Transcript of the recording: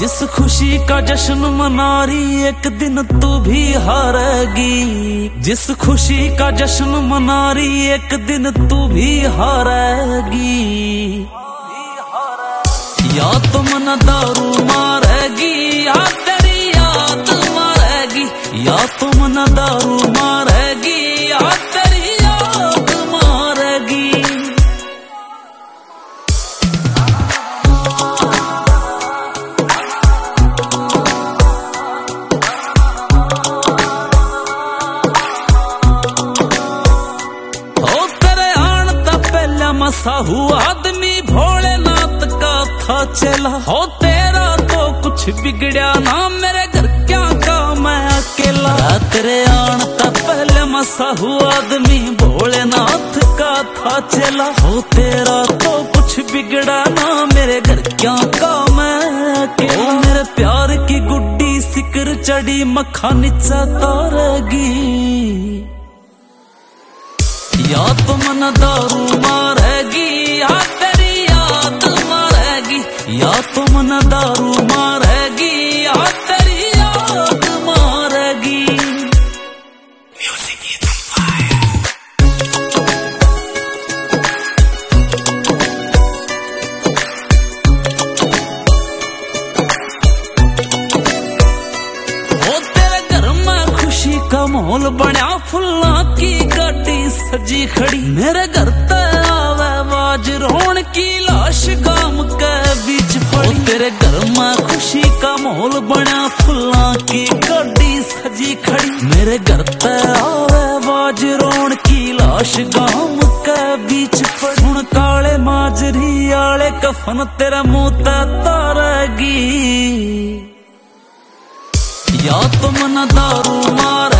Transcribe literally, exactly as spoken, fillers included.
जिस खुशी का जश्न मना रही एक दिन तू भी हारेगी। जिस खुशी का जश्न मना रही एक दिन तू भी हारेगी। या तो मन दारू मारेगी या तेरी याद मारेगी। या तो मन दारू मारेगी या तेरी याद मारेगी। साहू आदमी भोलेनाथ का था चला हो। तेरा तो कुछ बिगड़या ना मेरे घर क्या का मैं अकेला। तेरे आन तक पहले मसाहू आदमी भोलेनाथ का था चला हो। तेरा तो कुछ बिगड़ा ना मेरे घर क्या का मैं अकेला। मेरे प्यार की गुड्डी सिकर चढ़ी मक्खा नीचा तारेगी। या तो मन दारू मारेगी या तेरी याद मारेगी। या तो मन दारू मारेगी या तेरी याद मारेगी। Music is fire. ओ तेरे घर में खुशी का माहौल बना फुल्ला की गाड़ी सजी खड़ी। मेरे घर ते आवे आवाज रोन की लाश गाम के बीच पड़ी। तेरे घर में खुशी का माहौल बना फुल्ला की गाड़ी सजी खड़ी। मेरे घर ते आवे आवाज रोन की लाश गाम के बीच पड़ी। हुण काले माजरी आले कफन तेरे मुंह ते तारेगी। या तो मन दारू मार